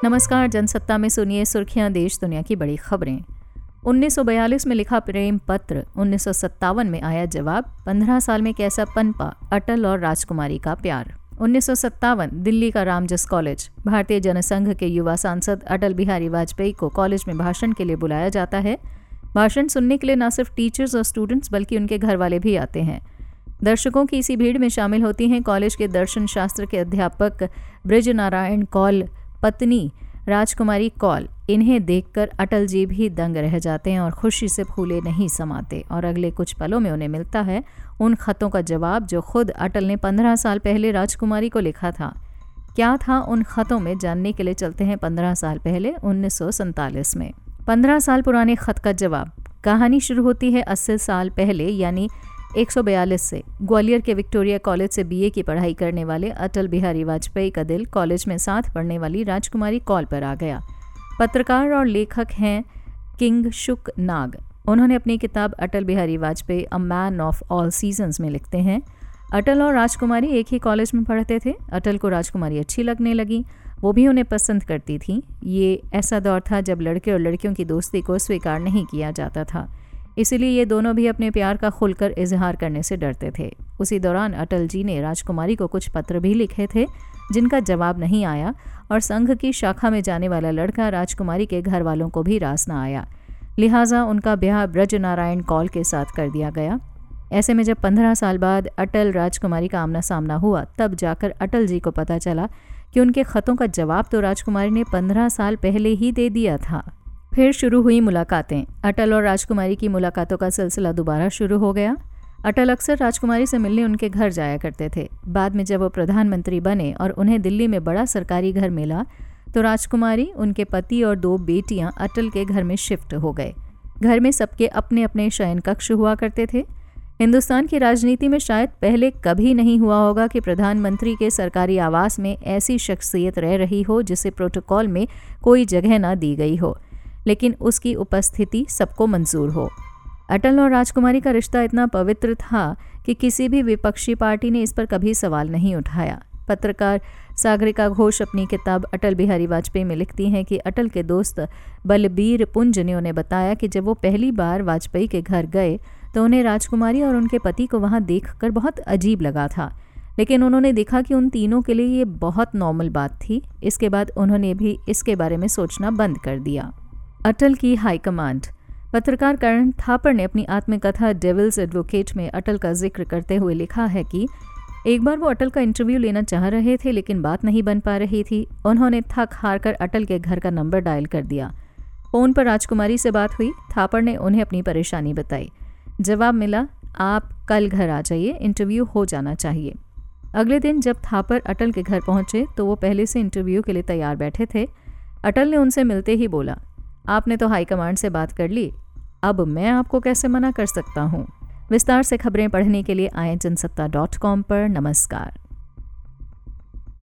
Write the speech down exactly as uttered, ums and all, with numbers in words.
नमस्कार, जनसत्ता में सुनिए सुर्खियां देश दुनिया की बड़ी खबरें। उन्नीस सौ बयालीस में लिखा प्रेम पत्र, उन्नीस सौ सत्तावन में आया जवाब, पंद्रह साल में कैसा पनपा अटल और राजकुमारी का प्यार। उन्नीस सौ सत्तावन दिल्ली का रामजस कॉलेज। भारतीय जनसंघ के युवा सांसद अटल बिहारी वाजपेयी को कॉलेज में भाषण के लिए बुलाया जाता है। भाषण सुनने के लिए न सिर्फ टीचर्स और स्टूडेंट्स बल्कि उनके घर वाले भी आते हैं। दर्शकों की इसी भीड़ में शामिल होती हैं कॉलेज के दर्शन शास्त्र के अध्यापक ब्रिज नारायण कौल, पत्नी राजकुमारी कौल। इन्हें देखकर अटल जी भी दंग रह जाते हैं और खुशी से फूले नहीं समाते। और अगले कुछ पलों में उन्हें मिलता है उन खतों का जवाब जो खुद अटल ने पंद्रह साल पहले राजकुमारी को लिखा था। क्या था उन खतों में, जानने के लिए चलते हैं पंद्रह साल पहले, उन्नीस सौ सैंतालीस में। पंद्रह साल पुराने खत का जवाब। कहानी शुरू होती है अस्सी साल पहले यानी एक सौ बयालीस से। ग्वालियर के विक्टोरिया कॉलेज से बीए की पढ़ाई करने वाले अटल बिहारी वाजपेयी का दिल कॉलेज में साथ पढ़ने वाली राजकुमारी कौल पर आ गया। पत्रकार और लेखक हैं किंग शुक नाग। उन्होंने अपनी किताब Atal Bihari Vajpayee a man of all seasons में लिखते हैं, अटल और राजकुमारी एक ही कॉलेज में पढ़ते थे। अटल को राजकुमारी अच्छी लगने लगी, वो भी उन्हें पसंद करती थी। ये ऐसा दौर था जब लड़के और लड़कियों की दोस्ती को स्वीकार नहीं किया जाता था, इसीलिए ये दोनों भी अपने प्यार का खुलकर इजहार करने से डरते थे। उसी दौरान अटल जी ने राजकुमारी को कुछ पत्र भी लिखे थे जिनका जवाब नहीं आया, और संघ की शाखा में जाने वाला लड़का राजकुमारी के घर वालों को भी रास न आया। लिहाजा उनका ब्याह ब्रज नारायण कौल के साथ कर दिया गया। ऐसे में जब पंद्रह साल बाद अटल राजकुमारी का आमना सामना हुआ, तब जाकर अटल जी को पता चला कि उनके खतों का जवाब तो राजकुमारी ने पंद्रह साल पहले ही दे दिया था। फिर शुरू हुई मुलाकातें। अटल और राजकुमारी की मुलाकातों का सिलसिला दोबारा शुरू हो गया। अटल अक्सर राजकुमारी से मिलने उनके घर जाया करते थे। बाद में जब वो प्रधानमंत्री बने और उन्हें दिल्ली में बड़ा सरकारी घर मिला, तो राजकुमारी, उनके पति और दो बेटियां अटल के घर में शिफ्ट हो गए। घर में सबके अपने अपने शयन कक्ष हुआ करते थे। हिंदुस्तान की राजनीति में शायद पहले कभी नहीं हुआ होगा कि प्रधानमंत्री के सरकारी आवास में ऐसी शख्सियत रह रही हो जिसे प्रोटोकॉल में कोई जगह न दी गई हो, लेकिन उसकी उपस्थिति सबको मंजूर हो। अटल और राजकुमारी का रिश्ता इतना पवित्र था कि किसी भी विपक्षी पार्टी ने इस पर कभी सवाल नहीं उठाया। पत्रकार सागरिका घोष अपनी किताब अटल बिहारी वाजपेयी में लिखती हैं कि अटल के दोस्त बलबीर पुंज ने उन्हें बताया कि जब वो पहली बार वाजपेयी के घर गए तो उन्हें राजकुमारी और उनके पति को वहाँ देखकर बहुत अजीब लगा था, लेकिन उन्होंने देखा कि उन तीनों के लिए ये बहुत नॉर्मल बात थी। इसके बाद उन्होंने भी इसके बारे में सोचना बंद कर दिया। अटल की हाईकमांड। पत्रकार करण थापर ने अपनी आत्मकथा डेविल्स एडवोकेट में अटल का जिक्र करते हुए लिखा है कि एक बार वो अटल का इंटरव्यू लेना चाह रहे थे, लेकिन बात नहीं बन पा रही थी। उन्होंने थक हार कर अटल के घर का नंबर डायल कर दिया। फोन पर राजकुमारी से बात हुई। थापर ने उन्हें अपनी परेशानी बताई। जवाब मिला, आप कल घर आ जाइए, इंटरव्यू हो जाना चाहिए। अगले दिन जब थापर अटल के घर पहुंचे तो वो पहले से इंटरव्यू के लिए तैयार बैठे थे। अटल ने उनसे मिलते ही बोला, आपने तो हाईकमांड से बात कर ली, अब मैं आपको कैसे मना कर सकता हूँ। विस्तार से खबरें पढ़ने के लिए आए जनसत्ता डॉट कॉम पर। नमस्कार।